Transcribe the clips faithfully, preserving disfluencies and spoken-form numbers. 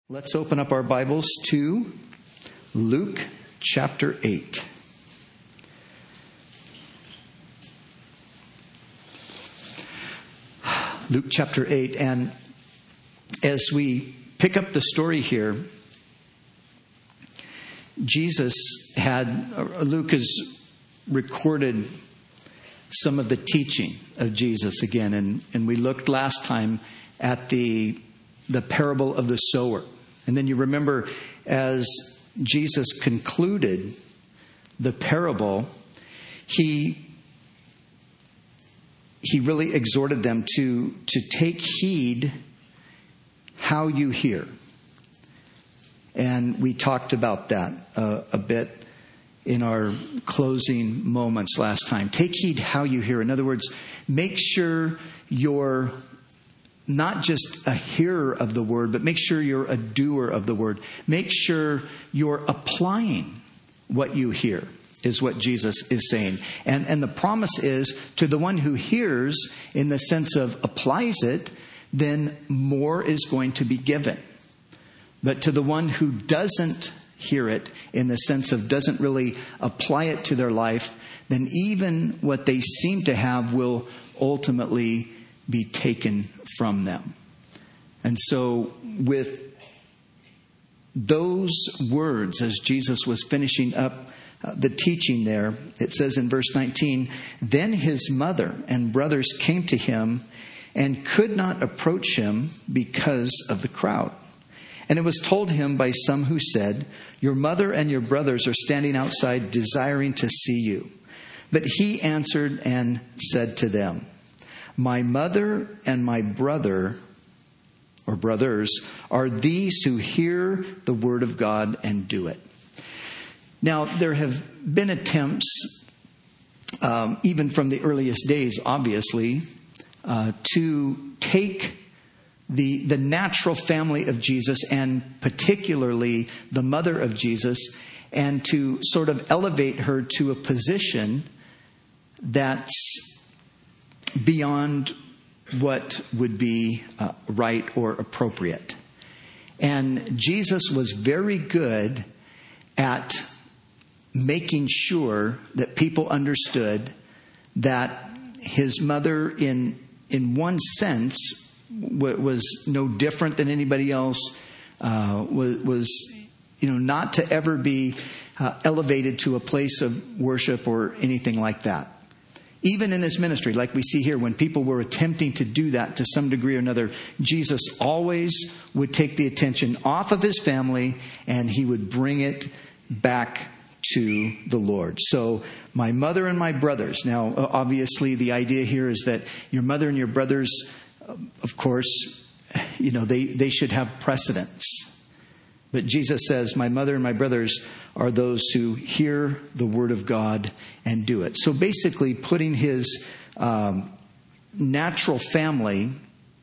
Let's open up our Bibles to Luke chapter eight. Luke chapter eight. And as we pick up the story here, Jesus had, Luke has recorded some of the teaching of Jesus again. And, and we looked last time at the, the parable of the sower. And then you remember as Jesus concluded the parable, he, he really exhorted them to, to take heed how you hear. And we talked about that uh, a bit in our closing moments last time. Take heed how you hear. In other words, make sure you're not just a hearer of the word, but make sure you're a doer of the word. Make sure you're applying what you hear, is what Jesus is saying. And, and the promise is to the one who hears in the sense of applies it, then more is going to be given. But to the one who doesn't hear it in the sense of doesn't really apply it to their life, then even what they seem to have will ultimately be taken from them. And so with those words, as Jesus was finishing up uh, the teaching there, it says in verse nineteen, then his mother and brothers came to him and could not approach him because of the crowd. And it was told him by some who said, your mother and your brothers are standing outside desiring to see you. But he answered and said to them, my mother and my brother or brothers are these who hear the word of God and do it. Now, there have been attempts, um, even from the earliest days, obviously, uh, to take the, the natural family of Jesus and particularly the mother of Jesus and to sort of elevate her to a position that's beyond what would be uh, right or appropriate. And Jesus was very good at making sure that people understood that his mother, in in one sense, w- was no different than anybody else. Uh, was was you know not to ever be uh, elevated to a place of worship or anything like that. Even in his ministry, like we see here, when people were attempting to do that to some degree or another, Jesus always would take the attention off of his family and he would bring it back to the Lord. So, my mother and my brothers. Now, obviously, the idea here is that your mother and your brothers, of course, you know, they, they should have precedence. But Jesus says, my mother and my brothers are those who hear the word of God and do it. So basically putting his um, natural family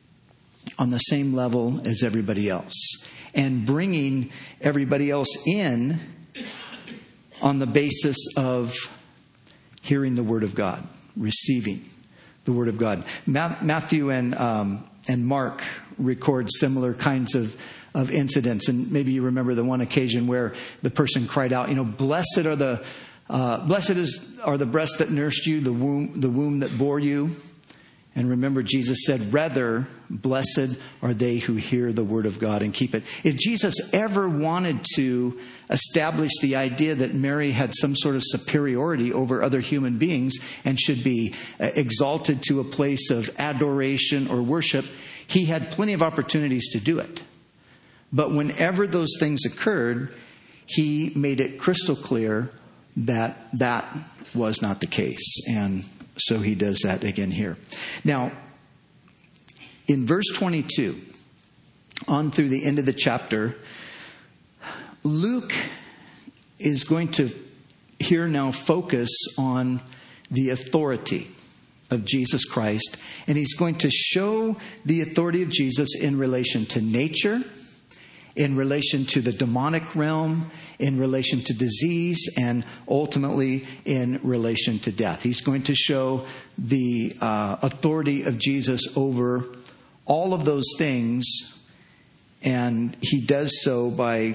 on the same level as everybody else. And bringing everybody else in on the basis of hearing the word of God, receiving the word of God. Ma- Matthew and um, and Mark record similar kinds of of incidents. And maybe you remember the one occasion where the person cried out, you know, blessed are the, uh, blessed is, are the breasts that nursed you, the womb, the womb that bore you. And remember, Jesus said, rather, blessed are they who hear the word of God and keep it. If Jesus ever wanted to establish the idea that Mary had some sort of superiority over other human beings and should be exalted to a place of adoration or worship, he had plenty of opportunities to do it. But whenever those things occurred, he made it crystal clear that that was not the case. And so he does that again here. Now, in verse twenty-two, on through the end of the chapter, Luke is going to here now focus on the authority of Jesus Christ. And he's going to show the authority of Jesus in relation to nature, in relation to the demonic realm, in relation to disease, and ultimately in relation to death. He's going to show the uh, authority of Jesus over all of those things And he does so by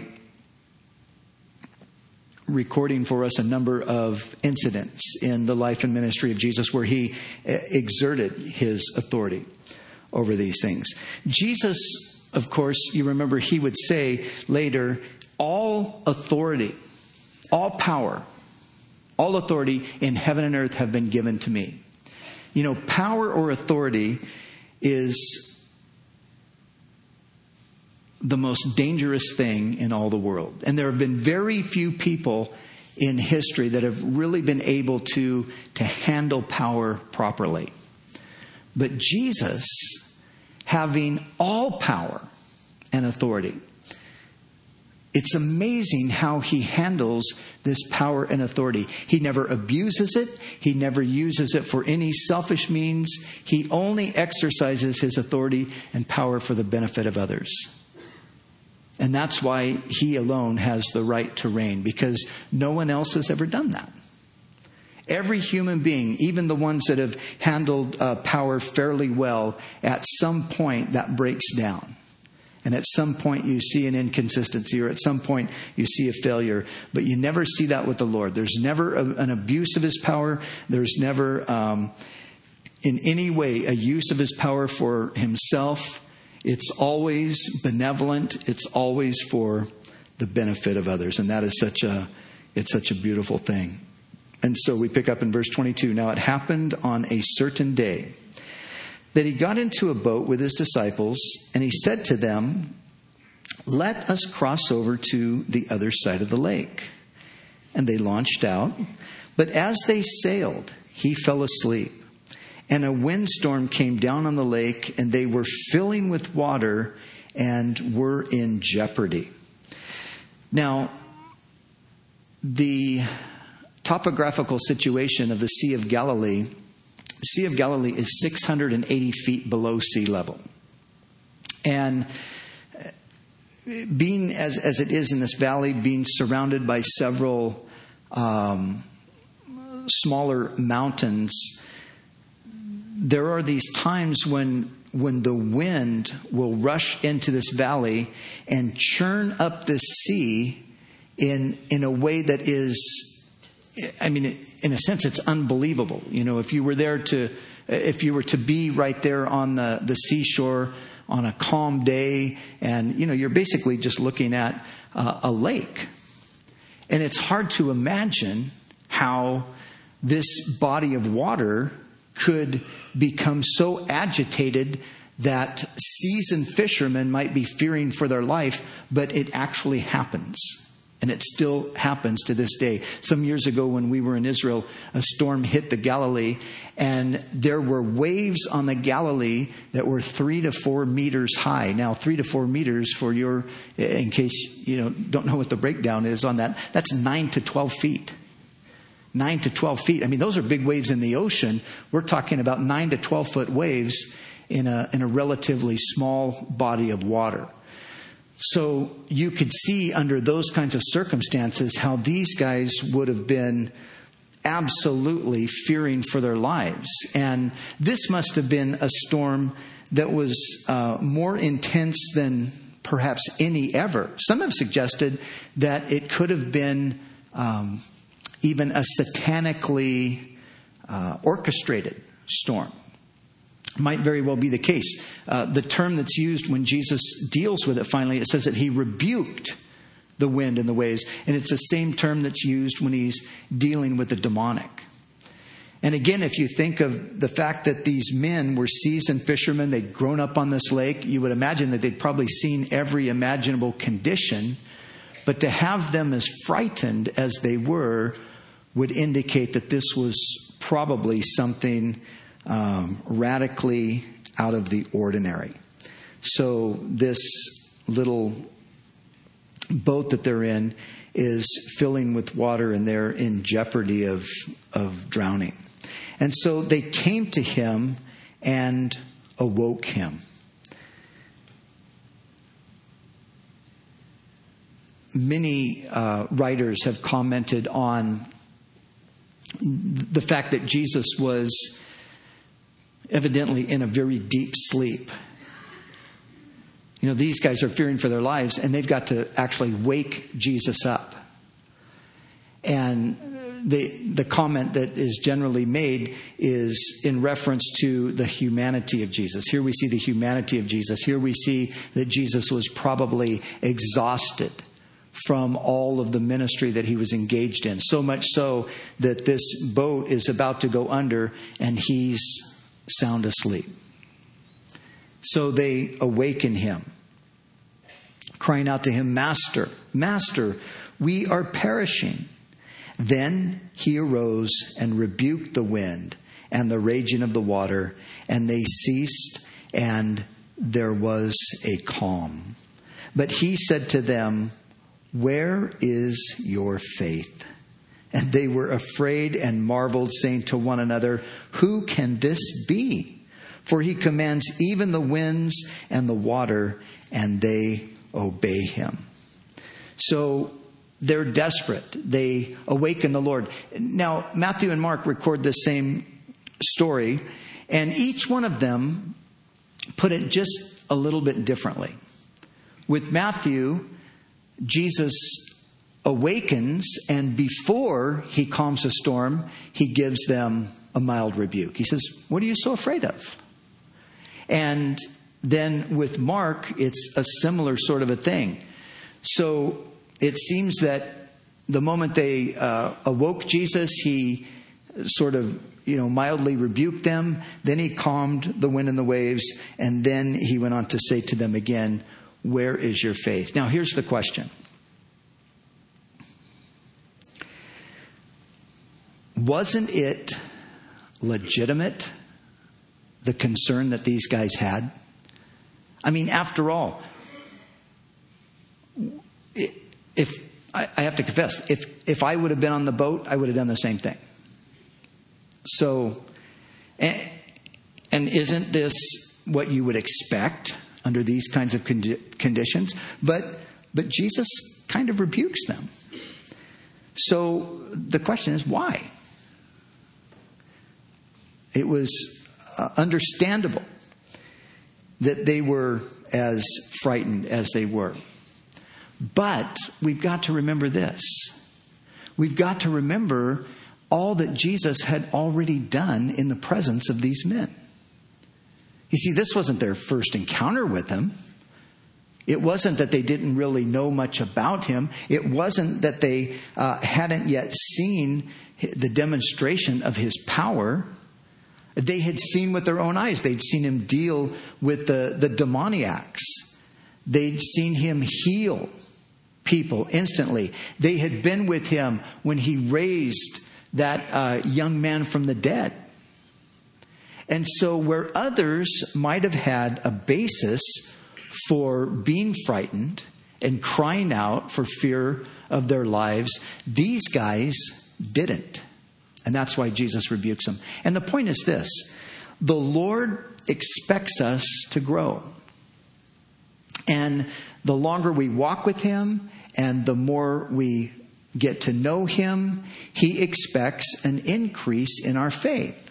recording for us a number of incidents in the life and ministry of Jesus where he exerted his authority over these things. Jesus, of course, you remember he would say later, all authority, all power, all authority in heaven and earth have been given to me. You know, power or authority is the most dangerous thing in all the world. And there have been very few people in history that have really been able to, to handle power properly. But Jesus, having all power and authority, it's amazing how he handles this power and authority. He never abuses it. He never uses it for any selfish means. He only exercises his authority and power for the benefit of others. And that's why he alone has the right to reign, because no one else has ever done that. Every human being, even the ones that have handled uh, power fairly well, at some point that breaks down. And at some point you see an inconsistency, or at some point you see a failure. But you never see that with the Lord. There's never a, an abuse of his power. There's never um, in any way a use of his power for himself. It's always benevolent. It's always for the benefit of others. And that is such a, it's such a beautiful thing. And so we pick up in verse twenty-two. Now it happened on a certain day that he got into a boat with his disciples, and he said to them, "Let us cross over to the other side of the lake." And they launched out. But as they sailed, he fell asleep. And a windstorm came down on the lake, and they were filling with water and were in jeopardy. Now, the topographical situation of the Sea of Galilee, the Sea of Galilee is six hundred eighty feet below sea level. And being as, as it is in this valley, being surrounded by several um, smaller mountains, there are these times when when the wind will rush into this valley and churn up the sea in in a way that is, I mean, in a sense, it's unbelievable. You know, if you were there to, if you were to be right there on the, the seashore on a calm day, and, you know, you're basically just looking at uh, a lake. And it's hard to imagine how this body of water could become so agitated that seasoned fishermen might be fearing for their life, but it actually happens. And it still happens to this day. Some years ago when we were in Israel, a storm hit the Galilee, and there were waves on the Galilee that were three to four meters high. Now, three to four meters, for your, in case you know don't know what the breakdown is on that, that's nine to twelve feet. Nine to twelve feet. I mean, those are big waves in the ocean. We're talking about nine to twelve foot waves in a in a relatively small body of water. So you could see under those kinds of circumstances how these guys would have been absolutely fearing for their lives. And this must have been a storm that was uh, more intense than perhaps any ever. Some have suggested that it could have been um, even a satanically uh, orchestrated storm. Might very well be the case. Uh, the term that's used when Jesus deals with it finally, it says that he rebuked the wind and the waves. And it's the same term that's used when he's dealing with the demonic. And again, if you think of the fact that these men were seasoned fishermen, they'd grown up on this lake, you would imagine that they'd probably seen every imaginable condition. But to have them as frightened as they were would indicate that this was probably something Um, radically out of the ordinary. So this little boat that they're in is filling with water, and they're in jeopardy of of drowning. And so they came to him and awoke him. Many uh, writers have commented on the fact that Jesus was evidently in a very deep sleep. You know, these guys are fearing for their lives, and they've got to actually wake Jesus up. And the the comment that is generally made is in reference to the humanity of Jesus. Here we see the humanity of Jesus. Here we see that Jesus was probably exhausted from all of the ministry that he was engaged in. So much so that this boat is about to go under and he's sound asleep. So they awaken him, crying out to him, "Master, Master, we are perishing." Then he arose and rebuked the wind and the raging of the water, and they ceased, and there was a calm. But he said to them, "Where is your faith?" And they were afraid and marveled, saying to one another, "Who can this be? For he commands even the winds and the water, and they obey him." So they're desperate. They awaken the Lord. Now, Matthew and Mark record the same story, and each one of them put it just a little bit differently. With Matthew, Jesus awakens, and before he calms a storm, he gives them a mild rebuke. He says, "What are you so afraid of?" And then with Mark, it's a similar sort of a thing. So it seems that the moment they uh, awoke Jesus, he sort of, you know, mildly rebuked them. Then he calmed the wind and the waves. And then he went on to say to them again, "Where is your faith?" Now, here's the question. Wasn't it legitimate, the concern that these guys had? I mean, after all, if I have to confess, if if I would have been on the boat, I would have done the same thing. So, and, and isn't this what you would expect under these kinds of condi- conditions? But but Jesus kind of rebukes them. So the question is, why? It was uh, understandable that they were as frightened as they were. But we've got to remember this. We've got to remember all that Jesus had already done in the presence of these men. You see, this wasn't their first encounter with him. It wasn't that they didn't really know much about him. It wasn't that they uh, hadn't yet seen the demonstration of his power. They had seen with their own eyes. They'd seen him deal with the, the demoniacs. They'd seen him heal people instantly. They had been with him when he raised that uh, young man from the dead. And so where others might have had a basis for being frightened and crying out for fear of their lives, these guys didn't. And that's why Jesus rebukes them. And the point is this: the Lord expects us to grow. And the longer we walk with him and the more we get to know him, he expects an increase in our faith.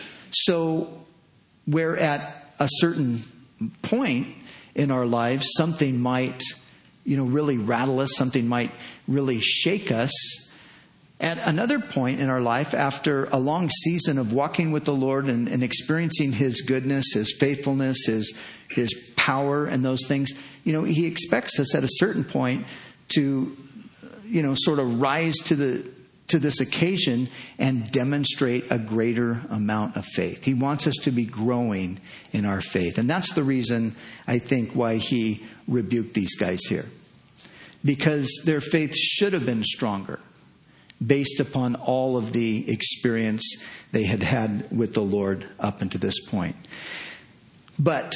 So where at a certain point in our lives, something might, you know, really rattle us, something might really shake us. At another point in our life, after a long season of walking with the Lord and, and experiencing his goodness, his faithfulness, his his power and those things, you know, he expects us at a certain point to, you know, sort of rise to the to this occasion and demonstrate a greater amount of faith. He wants us to be growing in our faith. And that's the reason, I think, why he rebuked these guys here. Because their faith should have been stronger, based upon all of the experience they had had with the Lord up until this point. But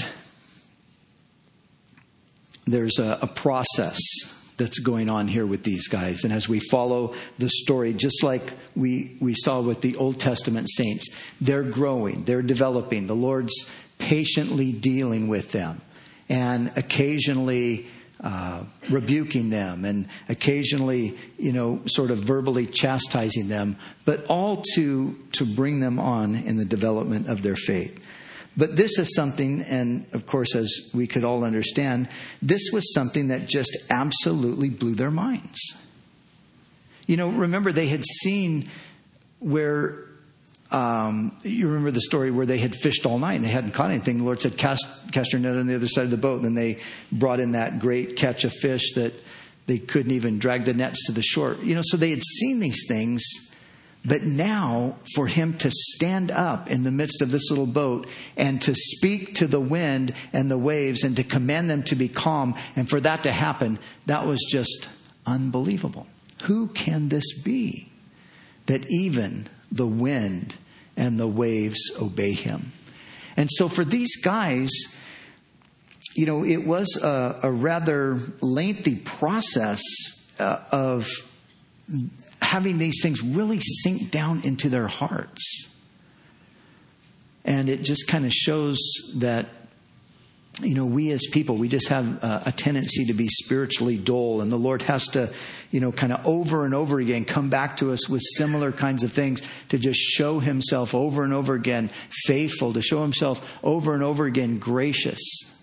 there's a, a process that's going on here with these guys. And as we follow the story, just like we, we saw with the Old Testament saints, they're growing, they're developing. The Lord's patiently dealing with them and occasionally Uh, rebuking them and occasionally, you know, sort of verbally chastising them, but all to to bring them on in the development of their faith. But this is something, and of course, as we could all understand, this was something that just absolutely blew their minds. You know, remember they had seen where, um, you remember the story where they had fished all night and they hadn't caught anything. The Lord said, cast, cast your net on the other side of the boat. And then they brought in that great catch of fish that they couldn't even drag the nets to the shore. You know, so they had seen these things. But now for him to stand up in the midst of this little boat and to speak to the wind and the waves and to command them to be calm, and for that to happen, that was just unbelievable. Who can this be that even the wind and the waves obey him? And so for these guys, you know, it was a, a rather lengthy process uh, of having these things really sink down into their hearts. And it just kind of shows that, you know, we as people, we just have a, a tendency to be spiritually dull. And the Lord has to, you know, kind of over and over again come back to us with similar kinds of things to just show himself over and over again faithful, to show himself over and over again gracious.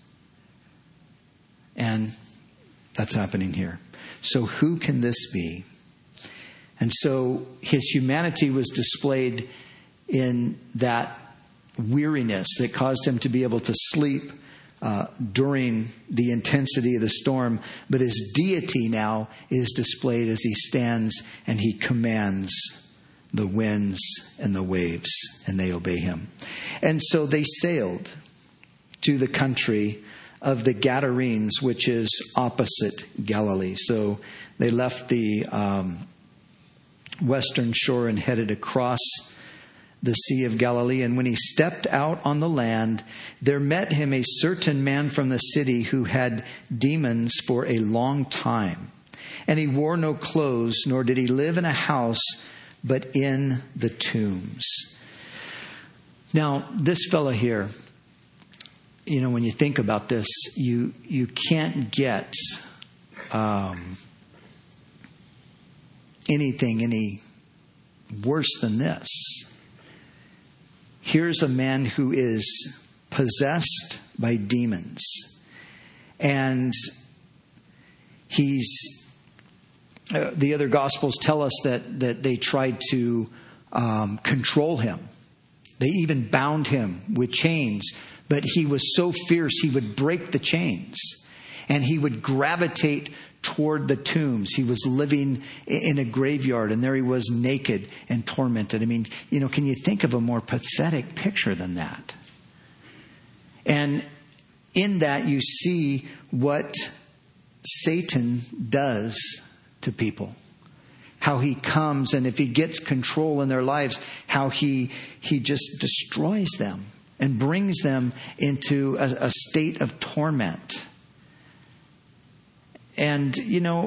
And that's happening here. So who can this be? And so his humanity was displayed in that weariness that caused him to be able to sleep uh, during the intensity of the storm. But his deity now is displayed as he stands and he commands the winds and the waves, and they obey him. And so they sailed to the country of the Gadarenes, which is opposite Galilee. So they left the um, western shore and headed across the Sea of Galilee. And when he stepped out on the land, there met him a certain man from the city who had demons for a long time. And he wore no clothes, nor did he live in a house, but in the tombs. Now, this fellow here, you know, when you think about this, you you can't get um, anything any worse than this. Here's a man who is possessed by demons, and he's uh, the other Gospels tell us that that they tried to um, control him. They even bound him with chains, but he was so fierce he would break the chains, and he would gravitate toward the tombs. He was living in a graveyard, and there he was naked and tormented. I mean, you know, can you think of a more pathetic picture than that? And in that you see what Satan does to people. How he comes, and if he gets control in their lives, how he he just destroys them and brings them into a, a state of torment. And, you know,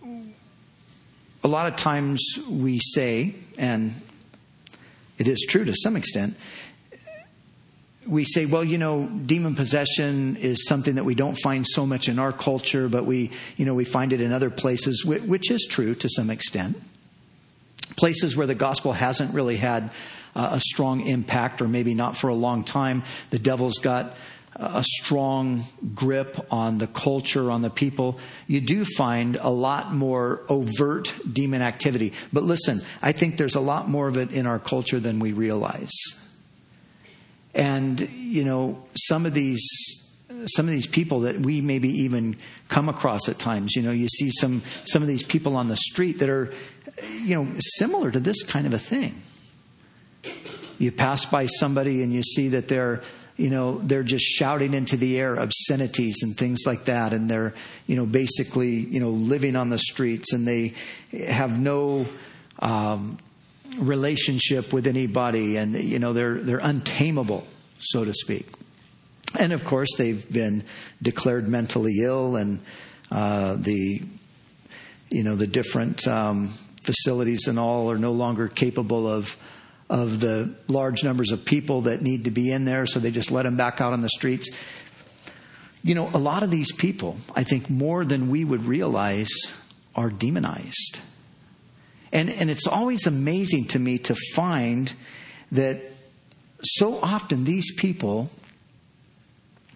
a lot of times we say, and it is true to some extent, we say, well, you know, demon possession is something that we don't find so much in our culture, but we, you know, we find it in other places, which is true to some extent. Places where the gospel hasn't really had a strong impact, or maybe not for a long time. The devil's got a strong grip on the culture, on the people. You do find a lot more overt demon activity. But listen, I think there's a lot more of it in our culture than we realize. And, you know, some of these some of these people that we maybe even come across at times, you know, you see some some of these people on the street that are, you know, similar to this kind of a thing. You pass by somebody and you see that they're, you know, they're just shouting into the air obscenities and things like that. And they're, you know, basically, you know, living on the streets, and they have no um, relationship with anybody. And, you know, they're, they're untamable, so to speak. And of course, they've been declared mentally ill, and uh, the, you know, the different um, facilities and all are no longer capable of of the large numbers of people that need to be in there, so they just let them back out on the streets. You know, a lot of these people, I think more than we would realize, are demonized. And and it's always amazing to me to find that so often these people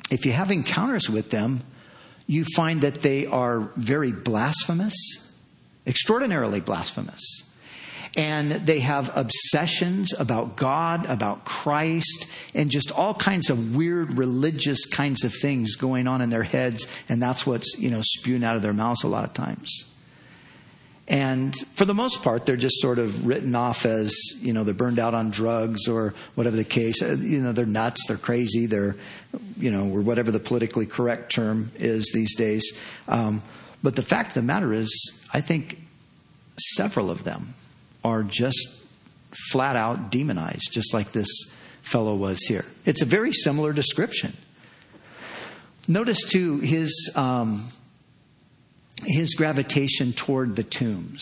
if you have encounters with them, you find that they are very blasphemous, extraordinarily blasphemous. And they have obsessions about God, about Christ, and just all kinds of weird religious kinds of things going on in their heads. And that's what's, you know, spewing out of their mouths a lot of times. And for the most part, they're just sort of written off as, you know, they're burned out on drugs or whatever the case. You know, they're nuts, they're crazy, they're, you know, or whatever the politically correct term is these days. Um, but the fact of the matter is, I think several of them are just flat out demonized, just like this fellow was here. It's a very similar description. Notice too his um, his gravitation toward the tombs.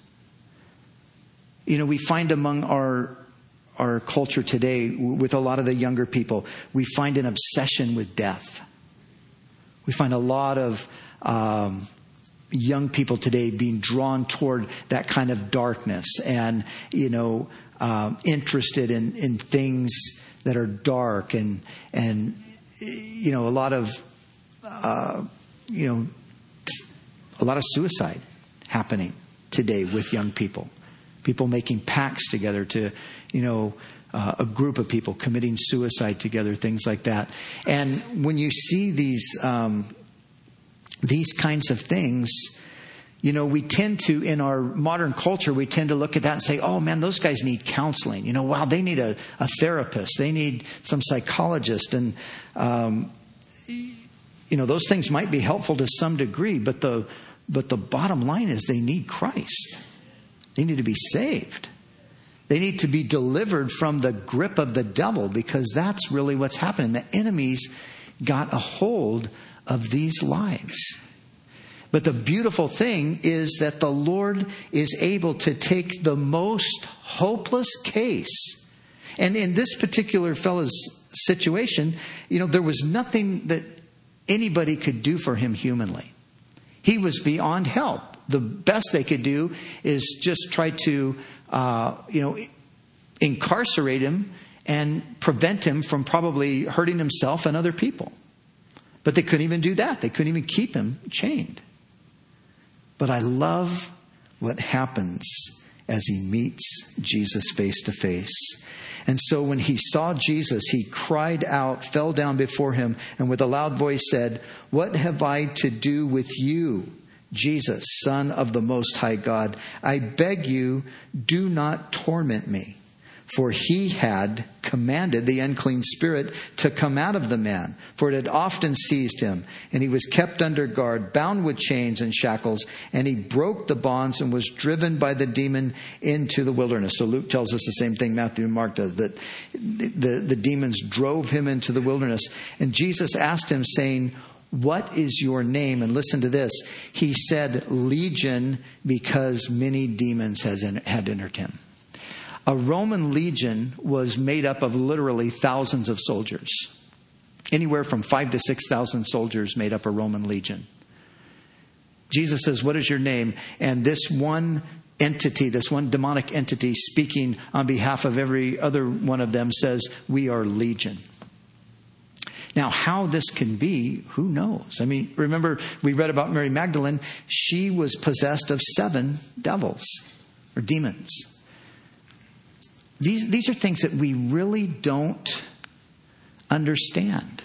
You know, we find among our our culture today, with a lot of the younger people, we find an obsession with death. We find a lot of um, young people today being drawn toward that kind of darkness and, you know, um, interested in, in things that are dark and, and, you know, a lot of, uh, you know, a lot of suicide happening today with young people. People making pacts together to, you know, uh, a group of people committing suicide together, things like that. And when you see these, um, these kinds of things, you know, we tend to, in our modern culture, we tend to look at that and say, oh man, those guys need counseling. You know, wow, they need a, a therapist. They need some psychologist. And, um, you know, those things might be helpful to some degree, but the, but the bottom line is they need Christ. They need to be saved. They need to be delivered from the grip of the devil, because that's really what's happening. The enemy's got a hold of these lives. But the beautiful thing is that the Lord is able to take the most hopeless case. And in this particular fellow's situation, you know, there was nothing that anybody could do for him humanly. He was beyond help. The best they could do is just try to, uh, you know, incarcerate him and prevent him from probably hurting himself and other people. But they couldn't even do that. They couldn't even keep him chained. But I love what happens as he meets Jesus face to face. And so when he saw Jesus, he cried out, fell down before him, and with a loud voice said, "What have I to do with you, Jesus, Son of the Most High God? I beg you, do not torment me." For he had commanded the unclean spirit to come out of the man, for it had often seized him, and he was kept under guard, bound with chains and shackles, and he broke the bonds and was driven by the demon into the wilderness. So Luke tells us the same thing Matthew and Mark does, that the, the demons drove him into the wilderness. And Jesus asked him, saying, "What is your name?" And listen to this. He said, "Legion," because many demons has had entered him. A Roman legion was made up of literally thousands of soldiers. Anywhere from five to six thousand soldiers made up a Roman legion. Jesus says, "What is your name?" And this one entity, this one demonic entity speaking on behalf of every other one of them says, "We are legion." Now, how this can be, who knows? I mean, remember, we read about Mary Magdalene. She was possessed of seven devils or demons. These, these are things that we really don't understand.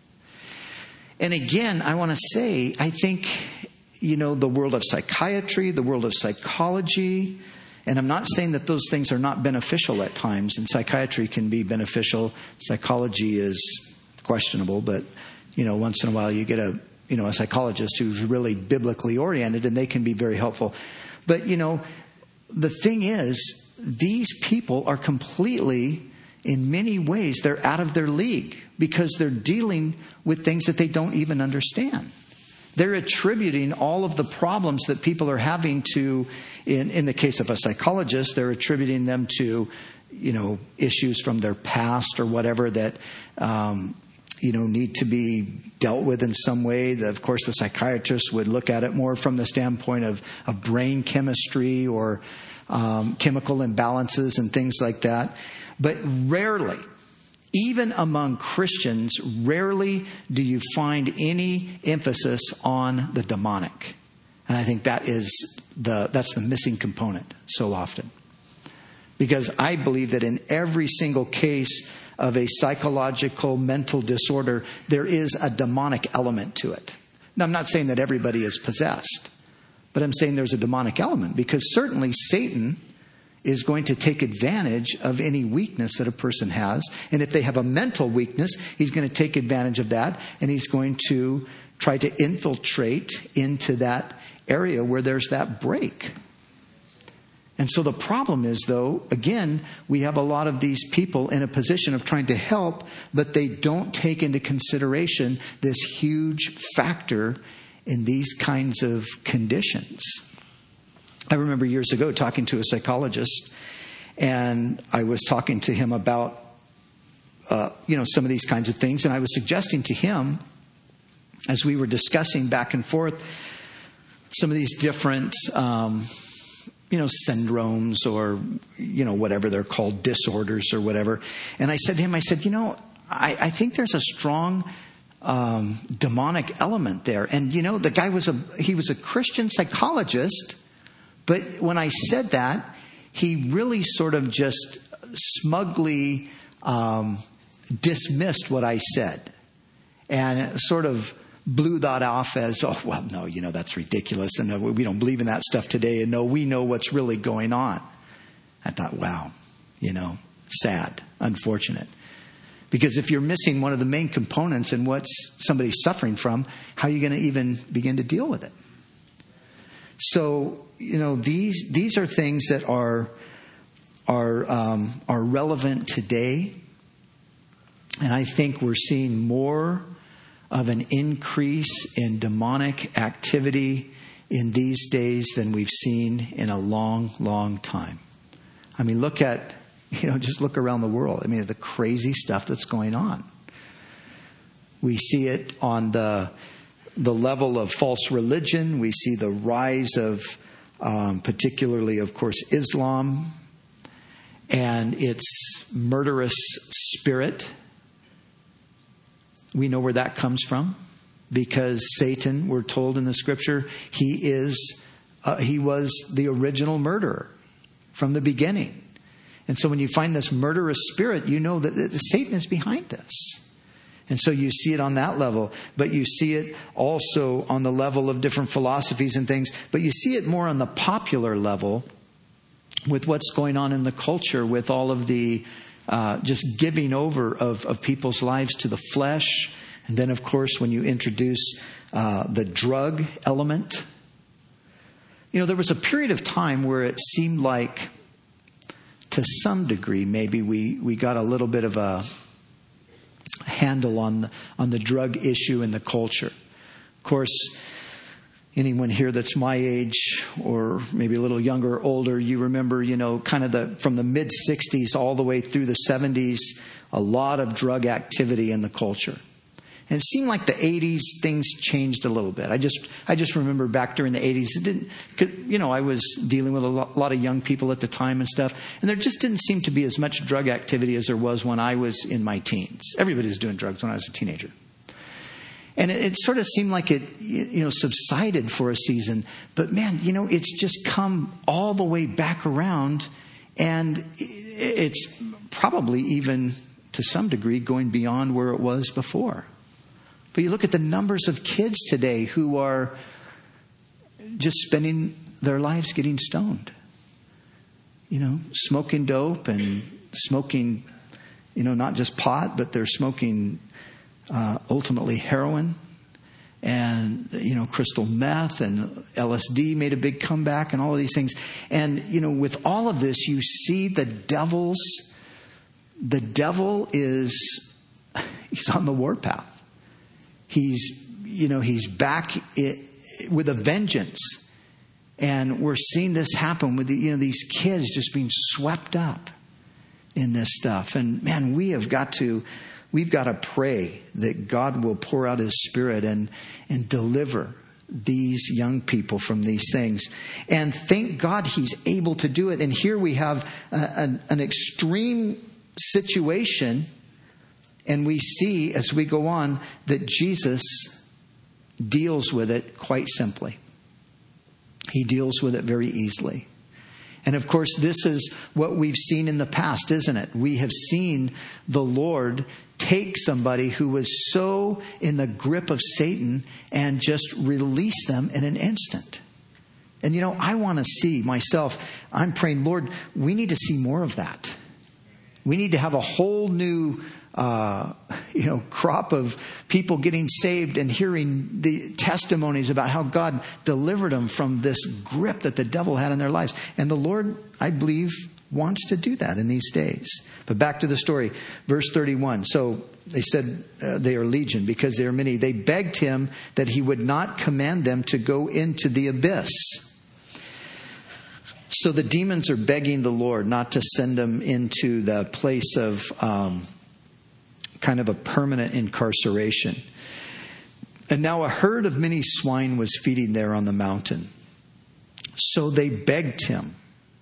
And again, I want to say, I think, you know, the world of psychiatry, the world of psychology, and I'm not saying that those things are not beneficial at times, and psychiatry can be beneficial. Psychology is questionable, but, you know, once in a while you get a, you know, a psychologist who's really biblically oriented, and they can be very helpful. But, you know, the thing is, these people are completely, in many ways, they're out of their league because they're dealing with things that they don't even understand. They're attributing all of the problems that people are having to, in, in the case of a psychologist, they're attributing them to, you know, issues from their past or whatever that, um, you know, need to be dealt with in some way. The, of course, the psychiatrist would look at it more from the standpoint of, of brain chemistry or um, chemical imbalances and things like that. But rarely, even among Christians, rarely do you find any emphasis on the demonic. And I think that is the that's the missing component so often. Because I believe that in every single case of a psychological mental disorder, there is a demonic element to it. Now, I'm not saying that everybody is possessed, but I'm saying there's a demonic element, because certainly Satan is going to take advantage of any weakness that a person has. And if they have a mental weakness, he's going to take advantage of that, and he's going to try to infiltrate into that area where there's that break. And so the problem is, though, again, we have a lot of these people in a position of trying to help, but they don't take into consideration this huge factor in these kinds of conditions. I remember years ago talking to a psychologist, and I was talking to him about, uh, you know, some of these kinds of things. And I was suggesting to him, as we were discussing back and forth, some of these different, um, you know, syndromes or, you know, whatever they're called, disorders or whatever. And I said to him, I said, you know, I, I think there's a strong um, demonic element there. And, you know, the guy was a, he was a Christian psychologist. But when I said that, he really sort of just smugly um, dismissed what I said, and sort of blew that off as, oh, well, no, you know, that's ridiculous, and we don't believe in that stuff today, and no, we know what's really going on. I thought, wow, you know, sad, unfortunate. Because if you're missing one of the main components in what somebody's suffering from, how are you going to even begin to deal with it? So, you know, these these are things that are are um, are relevant today, and I think we're seeing more of an increase in demonic activity in these days than we've seen in a long, long time. I mean, look at, you know, just look around the world. I mean, the crazy stuff that's going on. We see it on the the level of false religion. We see the rise of, um, particularly, of course, Islam and its murderous spirit. We know where that comes from, because Satan, we're told in the scripture, he is, uh, he was the original murderer from the beginning. And so when you find this murderous spirit, you know that, that Satan is behind this. And so you see it on that level, but you see it also on the level of different philosophies and things, but you see it more on the popular level with what's going on in the culture, with all of the uh, just giving over of, of people's lives to the flesh. And then, of course, when you introduce uh, the drug element, you know, there was a period of time where it seemed like, to some degree, maybe we, we got a little bit of a handle on the, on the drug issue in the culture. Of course, anyone here that's my age or maybe a little younger or older, you remember, you know, kind of the from the mid sixties all the way through the seventies, a lot of drug activity in the culture. And it seemed like the eighties, things changed a little bit. I just I just remember back during the eighties, it didn't, you know, I was dealing with a lot of young people at the time and stuff, and there just didn't seem to be as much drug activity as there was when I was in my teens. Everybody was doing drugs when I was a teenager. And it, it sort of seemed like it, you know, subsided for a season. But man, you know, it's just come all the way back around, and it's probably even to some degree going beyond where it was before. But you look at the numbers of kids today who are just spending their lives getting stoned. You know, smoking dope and smoking, you know, not just pot, but they're smoking uh, ultimately heroin and, you know, crystal meth, and L S D made a big comeback, and all of these things. And, you know, with all of this, you see the devil's, the devil is, he's on the warpath. He's, you know, he's back it, with a vengeance. And we're seeing this happen with, the, you know, these kids just being swept up in this stuff. And man, we have got to, we've got to pray that God will pour out His Spirit and, and deliver these young people from these things. And thank God He's able to do it. And here we have a, an, an extreme situation And we see as we go on that Jesus deals with it quite simply. He deals with it very easily. And of course, this is what we've seen in the past, isn't it? We have seen the Lord take somebody who was so in the grip of Satan and just release them in an instant. And you know, I want to see myself, I'm praying, Lord, we need to see more of that. We need to have a whole new Uh, you know, crop of people getting saved and hearing the testimonies about how God delivered them from this grip that the devil had in their lives. And the Lord, I believe, wants to do that in these days. But back to the story, verse thirty-one. So they said uh, they are legion because they are many. They begged him that he would not command them to go into the abyss. So the demons are begging the Lord not to send them into the place of um kind of a permanent incarceration. And now a herd of many swine was feeding there on the mountain. So they begged him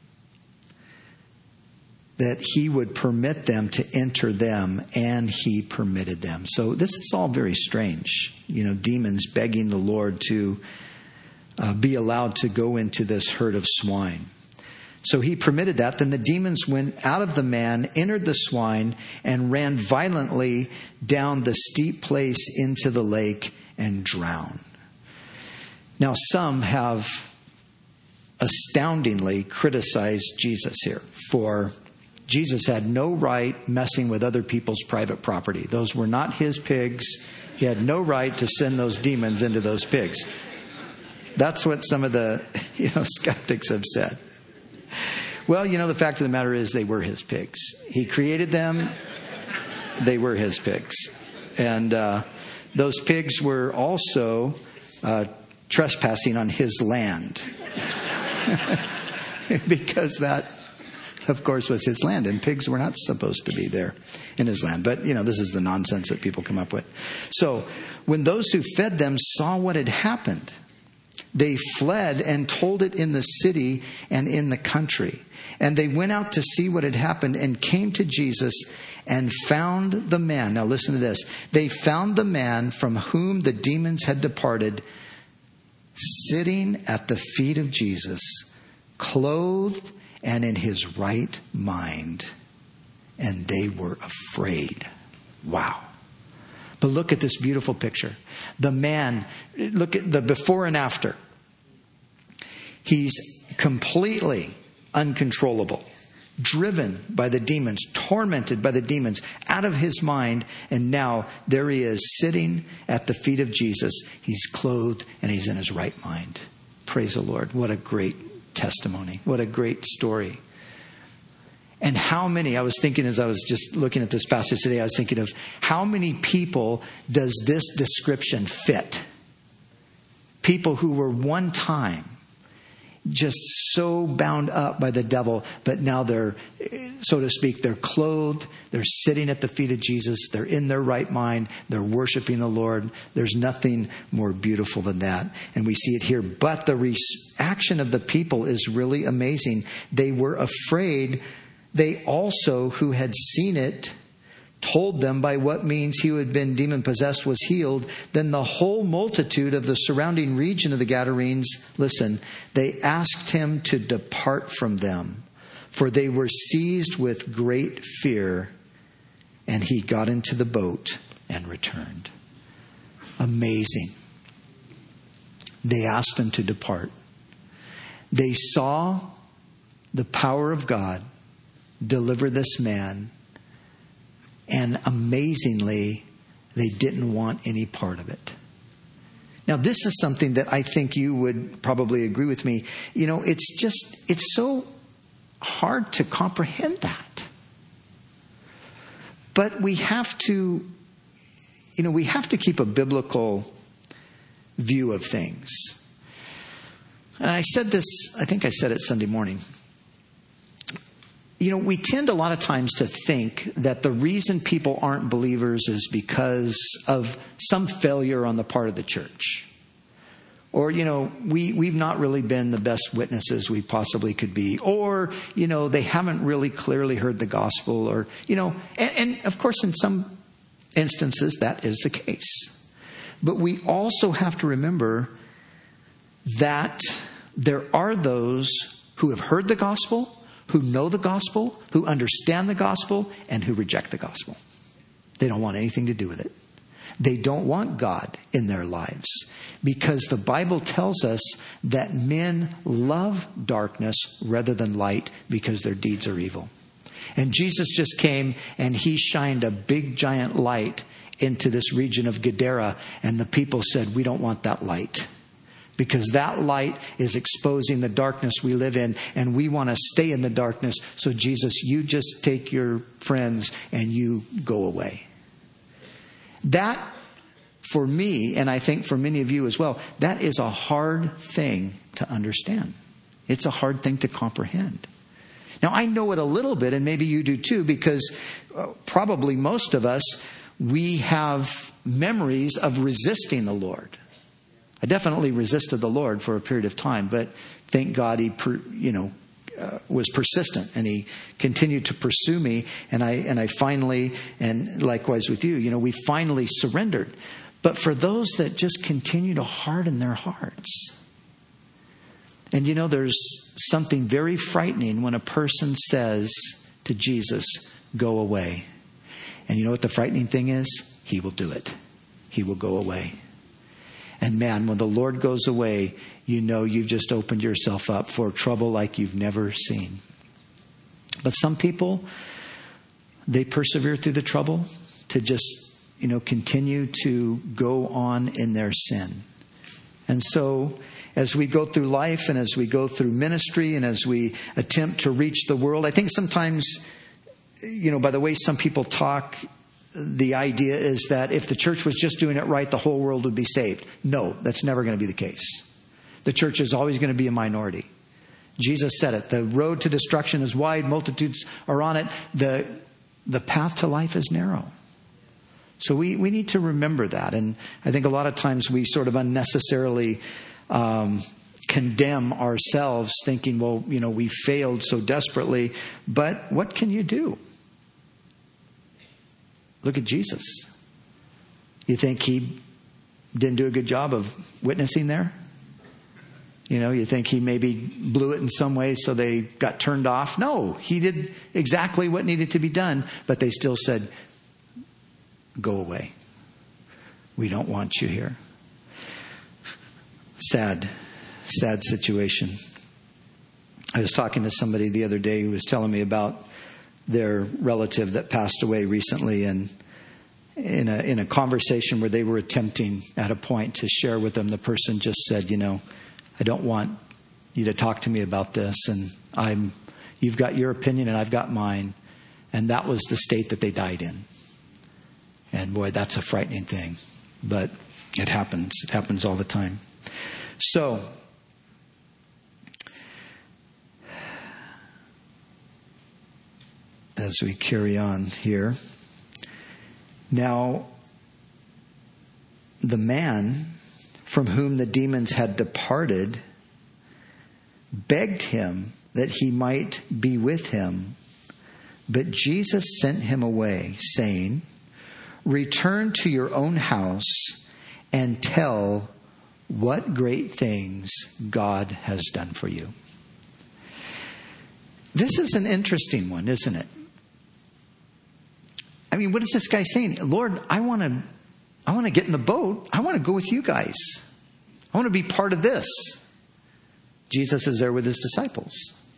that he would permit them to enter them, and he permitted them. So this is all very strange. You know, demons begging the Lord to uh, be allowed to go into this herd of swine. So he permitted that. Then the demons went out of the man, entered the swine, and ran violently down the steep place into the lake and drowned. Now, some have astoundingly criticized Jesus here for Jesus had no right messing with other people's private property. Those were not his pigs. He had no right to send those demons into those pigs. That's what some of the, you know, skeptics have said. Well, you know, the fact of the matter is they were his pigs. He created them. They were his pigs. And uh, those pigs were also uh, trespassing on his land. Because that, of course, was his land. And pigs were not supposed to be there in his land. But, you know, this is the nonsense that people come up with. So when those who fed them saw what had happened, they fled and told it in the city and in the country. And they went out to see what had happened and came to Jesus and found the man. Now listen to this. They found the man from whom the demons had departed, sitting at the feet of Jesus, clothed and in his right mind. And they were afraid. Wow. But look at this beautiful picture. The man, look at the before and after. He's completely uncontrollable, driven by the demons, tormented by the demons, out of his mind. And now there he is sitting at the feet of Jesus. He's clothed and he's in his right mind. Praise the Lord. What a great testimony. What a great story. And how many, I was thinking as I was just looking at this passage today, I was thinking of how many people does this description fit? People who were one time just so bound up by the devil, but now they're, so to speak, they're clothed, they're sitting at the feet of Jesus, they're in their right mind, they're worshiping the Lord. There's nothing more beautiful than that. And we see it here. But the reaction of the people is really amazing. They were afraid. They also, who had seen it, told them by what means he who had been demon-possessed was healed. Then the whole multitude of the surrounding region of the Gadarenes, listen, they asked him to depart from them, for they were seized with great fear. And he got into the boat and returned. Amazing. They asked him to depart. They saw the power of God deliver this man, and amazingly, they didn't want any part of it. Now, this is something that I think you would probably agree with me. You know, it's just, it's so hard to comprehend that. But we have to, you know, we have to keep a biblical view of things. And I said this, I think I said it Sunday morning. You know, we tend a lot of times to think that the reason people aren't believers is because of some failure on the part of the church. Or, you know, we, we've not really been the best witnesses we possibly could be. Or, you know, they haven't really clearly heard the gospel. Or, you know, and, and of course in some instances, that is the case. But we also have to remember that there are those who have heard the gospel, who know the gospel, who understand the gospel, and who reject the gospel. They don't want anything to do with it. They don't want God in their lives, because the Bible tells us that men love darkness rather than light because their deeds are evil. And Jesus just came and he shined a big giant light into this region of Gadara, and the people said, we don't want that light, because that light is exposing the darkness we live in, and we want to stay in the darkness. So Jesus, you just take your friends and you go away. That, for me, and I think for many of you as well, that is a hard thing to understand. It's a hard thing to comprehend. Now, I know it a little bit, and maybe you do too, because probably most of us, we have memories of resisting the Lord. I definitely resisted the Lord for a period of time, but thank God he, per, you know, uh, was persistent, and he continued to pursue me. And I, and I finally, and likewise with you, you know, we finally surrendered. But for those that just continue to harden their hearts, and you know, there's something very frightening when a person says to Jesus, go away. And you know what the frightening thing is? He will do it. He will go away. And man, when the Lord goes away, you know you've just opened yourself up for trouble like you've never seen. But some people, they persevere through the trouble to just, you know, continue to go on in their sin. And so as we go through life and as we go through ministry and as we attempt to reach the world, I think sometimes, you know, by the way some people talk, the idea is that if the church was just doing it right, the whole world would be saved. No, that's never going to be the case. The church is always going to be a minority. Jesus said it. The road to destruction is wide. Multitudes are on it. The, the path to life is narrow. So we, we need to remember that. And I think a lot of times we sort of unnecessarily um, condemn ourselves thinking, well, you know, we failed so desperately. But what can you do? Look at Jesus. You think he didn't do a good job of witnessing there? You know, you think he maybe blew it in some way so they got turned off? No, he did exactly what needed to be done, but they still said, go away. We don't want you here. Sad, sad situation. I was talking to somebody the other day who was telling me about their relative that passed away recently, and in a in a conversation where they were attempting at a point to share with them, the person just said, you know, I don't want you to talk to me about this, and I'm you've got your opinion and I've got mine. And that was the state that they died in. And boy, that's a frightening thing. But it happens. It happens all the time. So as we carry on here. Now, the man from whom the demons had departed begged him that he might be with him. But Jesus sent him away, saying, return to your own house and tell what great things God has done for you. This is an interesting one, isn't it? I mean, what is this guy saying? Lord, I want to I want to get in the boat. I want to go with you guys. I want to be part of this. Jesus is there with his disciples.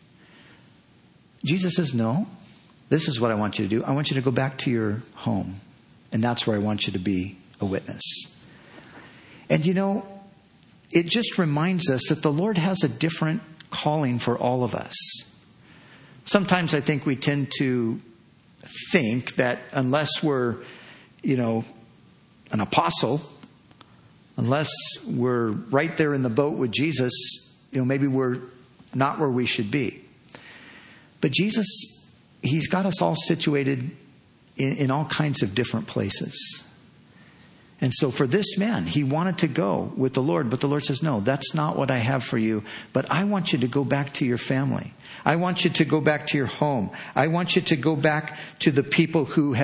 Jesus says, no, this is what I want you to do. I want you to go back to your home. And that's where I want you to be a witness. And you know, it just reminds us that the Lord has a different calling for all of us. Sometimes I think we tend to think that unless we're, you know, an apostle, unless we're right there in the boat with Jesus, you know, maybe we're not where we should be. But Jesus, he's got us all situated in, in all kinds of different places. And so for this man, he wanted to go with the Lord, but the Lord says, no, that's not what I have for you. But I want you to go back to your family. I want you to go back to your home. I want you to go back to the people who have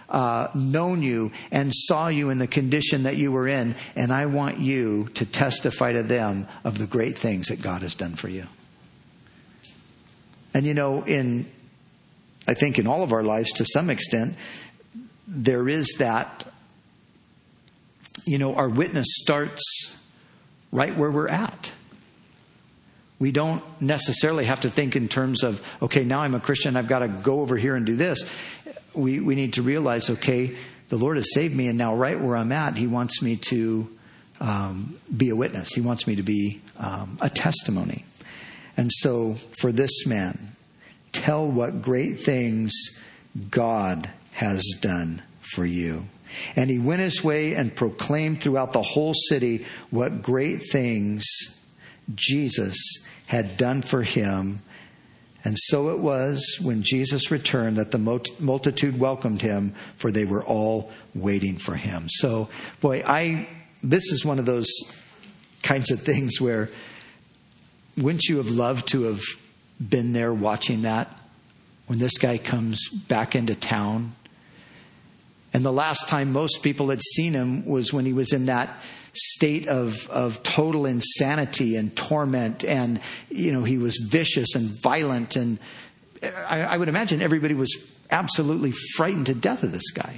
uh, known you and saw you in the condition that you were in, and I want you to testify to them of the great things that God has done for you. And you know, in I think in all of our lives, to some extent, there is that, you know, our witness starts right where we're at. We don't necessarily have to think in terms of, okay, now I'm a Christian, I've got to go over here and do this. We we need to realize, okay, the Lord has saved me, and now right where I'm at, He wants me to um, be a witness. He wants me to be um, a testimony. And so for this man, tell what great things God has done for you. And he went his way and proclaimed throughout the whole city what great things Jesus had done for him. And so it was when Jesus returned that the multitude welcomed him, for they were all waiting for him. So, boy, I this is one of those kinds of things where wouldn't you have loved to have been there watching that when this guy comes back into town? And the last time most people had seen him was when he was in that state of, of total insanity and torment. And, you know, he was vicious and violent. And I, I would imagine everybody was absolutely frightened to death of this guy.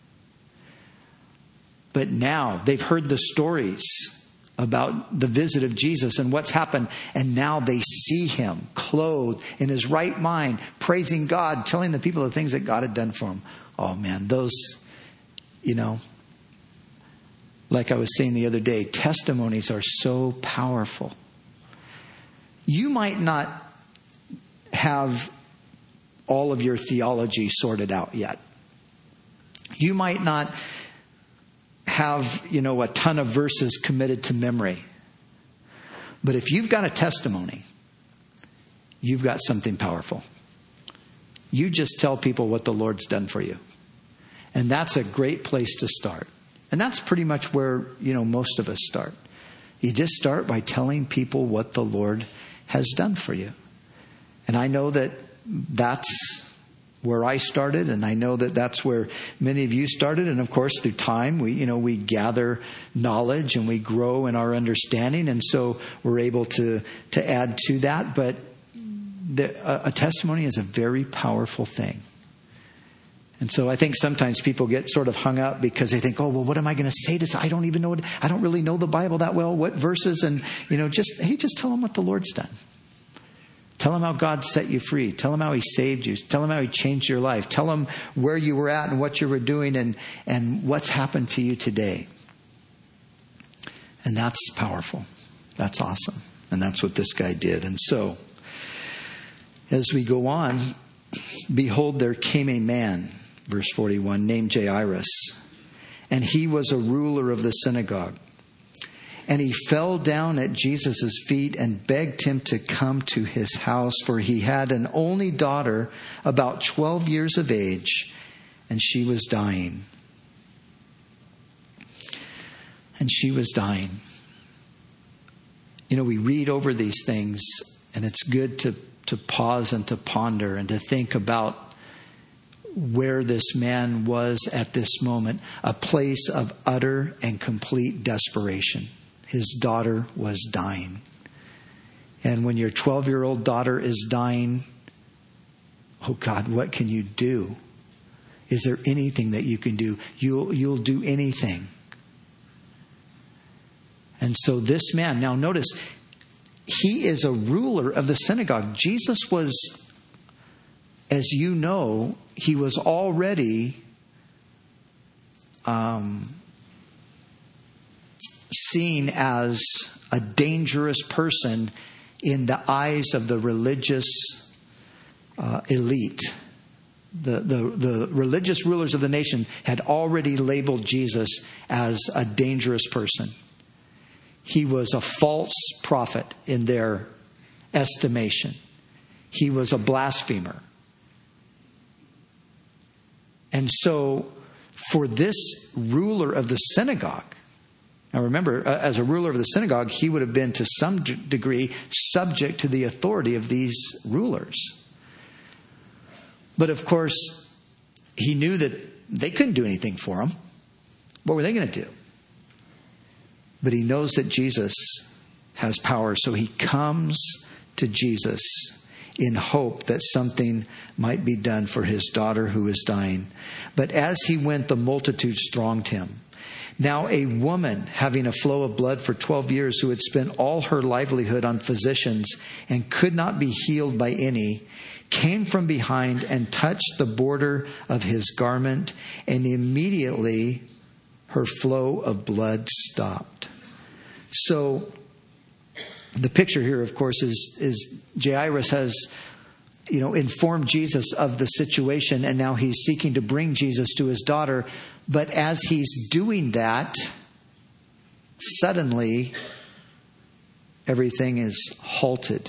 But now they've heard the stories about the visit of Jesus and what's happened. And now they see him clothed in his right mind, praising God, telling the people the things that God had done for him. Oh man, those, you know, like I was saying the other day, testimonies are so powerful. You might not have all of your theology sorted out yet. You might not have, you know, a ton of verses committed to memory. But if you've got a testimony, you've got something powerful. You just tell people what the Lord's done for you. And that's a great place to start. And that's pretty much where, you know, most of us start. You just start by telling people what the Lord has done for you. And I know that that's where I started, and I know that that's where many of you started. And of course, through time, we, you know, we gather knowledge and we grow in our understanding, and so we're able to to add to that. But the, a, a testimony is a very powerful thing. And so I think sometimes people get sort of hung up because they think, oh, well, what am I going to say to this? I don't even know what, I don't really know the Bible that well. What verses? And, you know, just, hey, just tell them what the Lord's done. Tell them how God set you free. Tell them how He saved you. Tell them how He changed your life. Tell them where you were at and what you were doing and, and what's happened to you today. And that's powerful. That's awesome. And that's what this guy did. And so, as we go on, behold, there came a man, verse forty-one, named Jairus, and he was a ruler of the synagogue. And he fell down at Jesus' feet and begged him to come to his house, for he had an only daughter about twelve years of age, and she was dying. And she was dying. You know, we read over these things, and it's good to, to pause and to ponder and to think about where this man was at this moment, a place of utter and complete desperation. His daughter was dying. And when your twelve-year-old daughter is dying, oh God, what can you do? Is there anything that you can do? You'll, you'll do anything. And so this man, now notice, he is a ruler of the synagogue. Jesus was, as you know, he was already um, seen as a dangerous person in the eyes of the religious uh, elite. The, the, the religious rulers of the nation had already labeled Jesus as a dangerous person. He was a false prophet in their estimation. He was a blasphemer. And so for this ruler of the synagogue, now remember, uh, as a ruler of the synagogue, he would have been to some d- degree subject to the authority of these rulers. But of course, he knew that they couldn't do anything for him. What were they going to do? But he knows that Jesus has power, so he comes to Jesus in hope that something might be done for his daughter who is dying. But as he went, the multitudes thronged him. Now a woman having a flow of blood for twelve years, who had spent all her livelihood on physicians and could not be healed by any, came from behind and touched the border of his garment, and immediately her flow of blood stopped. So the picture here, of course, is, is Jairus has, you know, informed Jesus of the situation, and now he's seeking to bring Jesus to his daughter. But as he's doing that, suddenly everything is halted.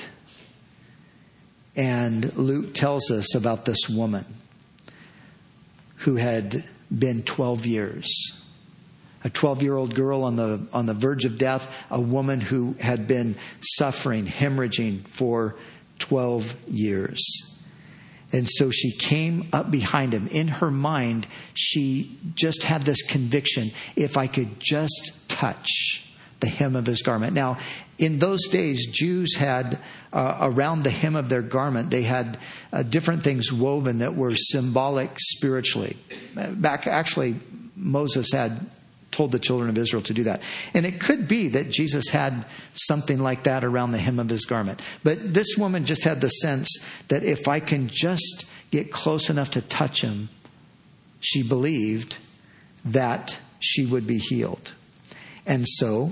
And Luke tells us about this woman who had been twelve years. A twelve-year-old girl on the on the verge of death, a woman who had been suffering, hemorrhaging for twelve years. And so she came up behind him. In her mind, she just had this conviction, if I could just touch the hem of his garment. Now, in those days, Jews had uh, around the hem of their garment, they had uh, different things woven that were symbolic spiritually. Back, actually, Moses had told the children of Israel to do that. And it could be that Jesus had something like that around the hem of his garment. But this woman just had the sense that if I can just get close enough to touch him, she believed that she would be healed. And so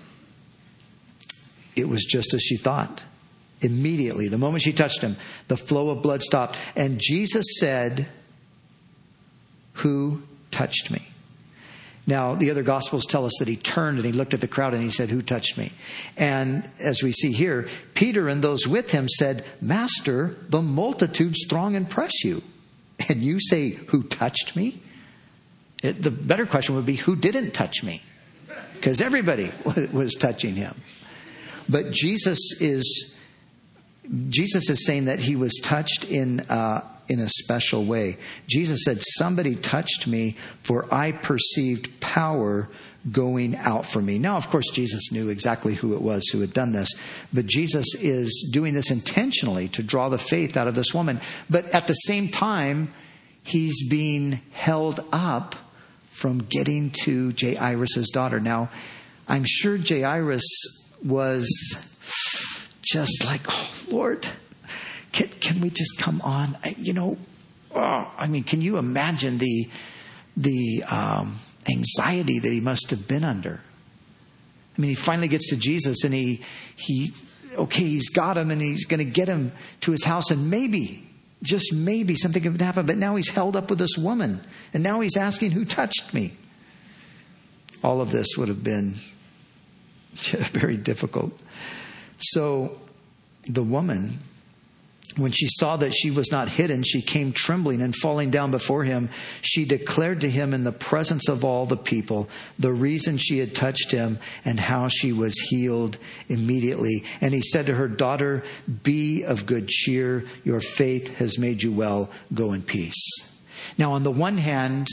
it was just as she thought. Immediately, the moment she touched him, the flow of blood stopped. And Jesus said, "Who touched me?" Now, the other Gospels tell us that he turned and he looked at the crowd and he said, "Who touched me?" And as we see here, Peter and those with him said, "Master, the multitudes throng and press you. And you say, 'Who touched me?'" It, the better question would be, "Who didn't touch me?" Because everybody was touching him. But Jesus is Jesus is saying that he was touched in uh, in a special way. Jesus said, "Somebody touched me, for I perceived power going out from me." Now, of course, Jesus knew exactly who it was who had done this. But Jesus is doing this intentionally to draw the faith out of this woman. But at the same time, he's being held up from getting to Jairus' daughter. Now, I'm sure Jairus was just like, "Oh, Lord, can, can we just come on?" I, you know, oh, I mean, can you imagine the the um, anxiety that he must have been under? I mean, he finally gets to Jesus and he, he okay, he's got him and he's going to get him to his house, and maybe, just maybe something could happen. But now he's held up with this woman, and now he's asking, "Who touched me?" All of this would have been very difficult. So the woman, when she saw that she was not hidden, she came trembling and falling down before him. She declared to him in the presence of all the people the reason she had touched him and how she was healed immediately. And he said to her, "Daughter, be of good cheer. Your faith has made you well. Go in peace." Now, on the one hand,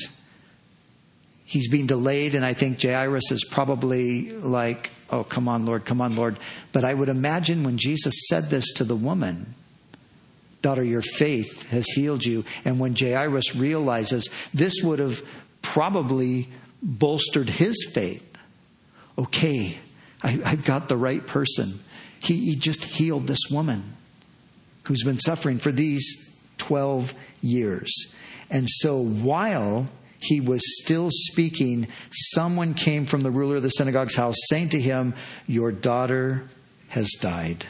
he's being delayed, and I think Jairus is probably like, "Oh, come on, Lord, come on, Lord." But I would imagine when Jesus said this to the woman, "Daughter, your faith has healed you." And when Jairus realizes, this would have probably bolstered his faith. Okay, I, I've got the right person. He, he just healed this woman who's been suffering for these twelve years. And so while he was still speaking, someone came from the ruler of the synagogue's house saying to him, "Your daughter has died.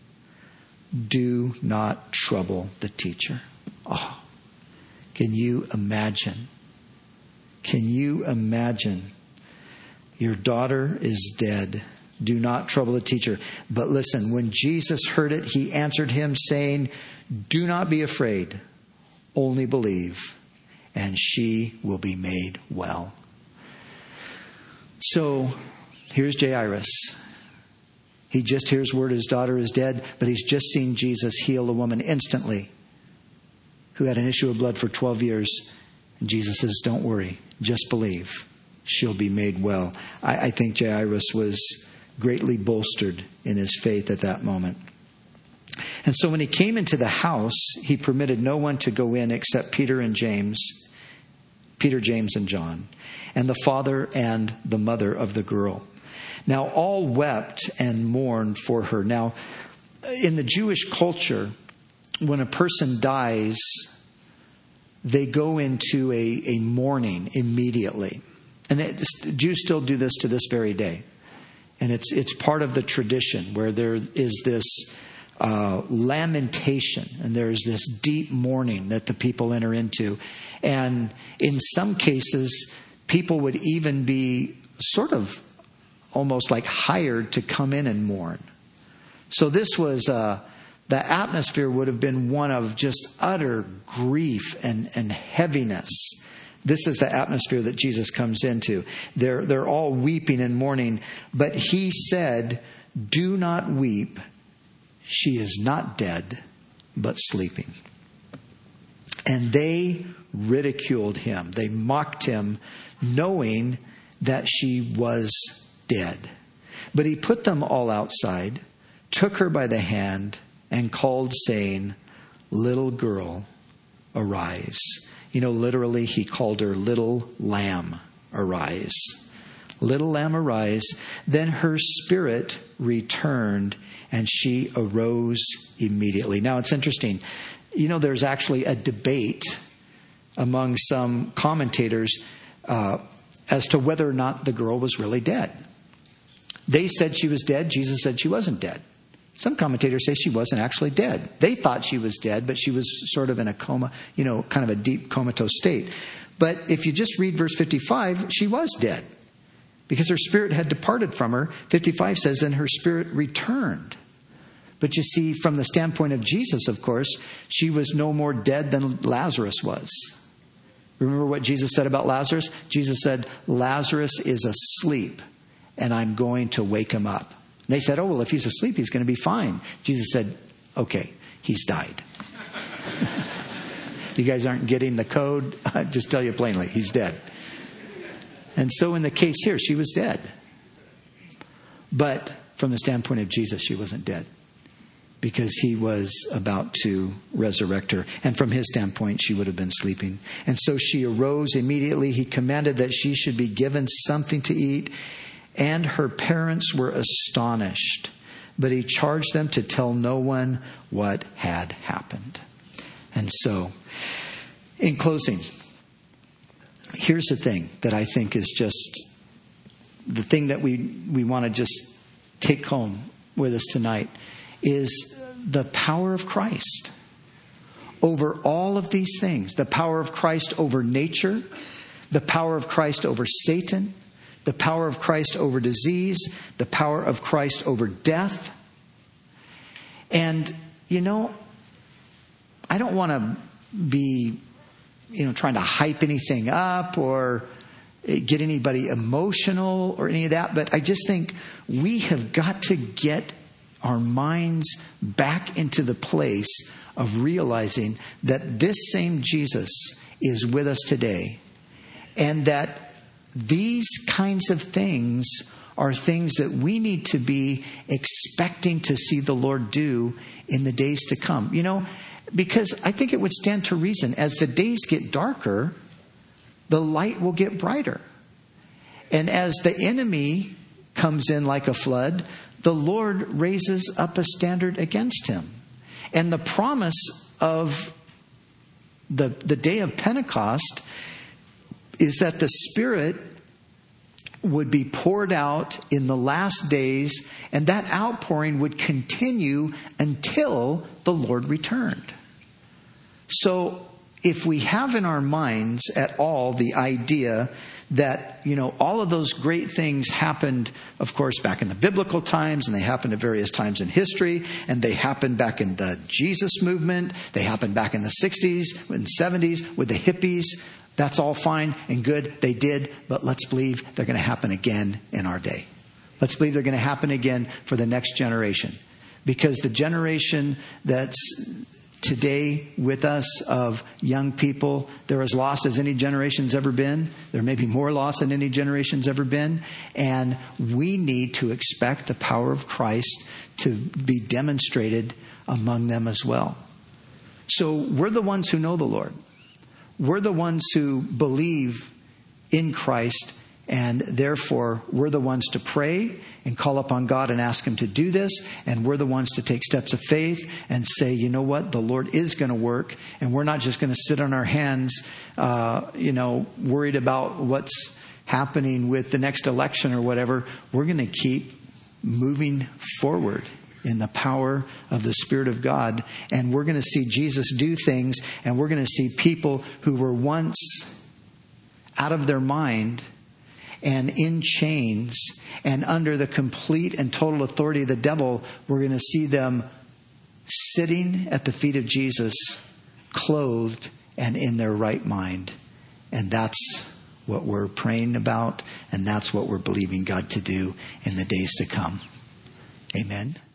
Do not trouble the teacher." Oh, can you imagine? Can you imagine? Your daughter is dead. Do not trouble the teacher. But listen, when Jesus heard it, he answered him saying, "Do not be afraid, only believe, and she will be made well." So here's Jairus. He just hears word his daughter is dead, but he's just seen Jesus heal a woman instantly who had an issue of blood for twelve years. And Jesus says, don't worry, just believe. She'll be made well. I, I think Jairus was greatly bolstered in his faith at that moment. And so when he came into the house, he permitted no one to go in except Peter and James, Peter, James, and John, and the father and the mother of the girl. Now all wept and mourned for her. Now, in the Jewish culture, when a person dies, they go into a, a mourning immediately. And they, the Jews still do this to this very day. And it's it's part of the tradition where there is this uh, lamentation and there's this deep mourning that the people enter into. And in some cases, people would even be sort of almost like hired to come in and mourn. So this was, uh, the atmosphere would have been one of just utter grief and, and heaviness. This is the atmosphere that Jesus comes into. They're, they're all weeping and mourning. But he said, do not weep. She is not dead, but sleeping. And they ridiculed him. They mocked him, knowing that she was dead. But he put them all outside, took her by the hand, and called, saying, little girl, arise. You know, literally, he called her little lamb, arise. Little lamb, arise. Then her spirit returned, and she arose immediately. Now, it's interesting. You know, there's actually a debate among some commentators uh, as to whether or not the girl was really dead. They said she was dead. Jesus said she wasn't dead. Some commentators say she wasn't actually dead. They thought she was dead, but she was sort of in a coma, you know, kind of a deep comatose state. But if you just read verse fifty-five, she was dead because her spirit had departed from her. fifty-five says, and her spirit returned. But you see, from the standpoint of Jesus, of course, she was no more dead than Lazarus was. Remember what Jesus said about Lazarus? Jesus said, Lazarus is asleep, and I'm going to wake him up. And they said, oh, well, if he's asleep, he's going to be fine. Jesus said, okay, he's died. You guys aren't getting the code? I just tell you plainly, he's dead. And so in the case here, she was dead. But from the standpoint of Jesus, she wasn't dead, because he was about to resurrect her. And from his standpoint, she would have been sleeping. And so she arose immediately. He commanded that she should be given something to eat. And her parents were astonished. But he charged them to tell no one what had happened. And so, in closing, here's the thing that I think is just the thing that we, we want to just take home with us tonight is the power of Christ over all of these things. The power of Christ over nature, the power of Christ over Satan, the power of Christ over disease, the power of Christ over death. And, you know, I don't want to be, you know, trying to hype anything up or get anybody emotional or any of that, but I just think we have got to get our minds back into the place of realizing that this same Jesus is with us today, and that these kinds of things are things that we need to be expecting to see the Lord do in the days to come. You know, because I think it would stand to reason, as the days get darker, the light will get brighter. And as the enemy comes in like a flood, the Lord raises up a standard against him. And the promise of the, the day of Pentecost is that the Spirit would be poured out in the last days, and that outpouring would continue until the Lord returned. So if we have in our minds at all the idea that, you know, all of those great things happened, of course, back in the biblical times, and they happened at various times in history, and they happened back in the Jesus movement, they happened back in the sixties and seventies with the hippies. That's all fine and good. They did, but let's believe they're going to happen again in our day. Let's believe they're going to happen again for the next generation. Because the generation that's today with us of young people. They're as lost as any generation's ever been. There may be more lost than any generation's ever been. And we need to expect the power of Christ to be demonstrated among them as well. So we're the ones who know the Lord. We're the ones who believe in Christ, and therefore we're the ones to pray and call upon God and ask Him to do this. And we're the ones to take steps of faith and say, you know what, the Lord is going to work. And we're not just going to sit on our hands, uh, you know, worried about what's happening with the next election or whatever. We're going to keep moving forward in the power of the Spirit of God. And we're going to see Jesus do things, and we're going to see people who were once out of their mind and in chains and under the complete and total authority of the devil. We're going to see them sitting at the feet of Jesus, clothed and in their right mind. And that's what we're praying about, and that's what we're believing God to do in the days to come. Amen.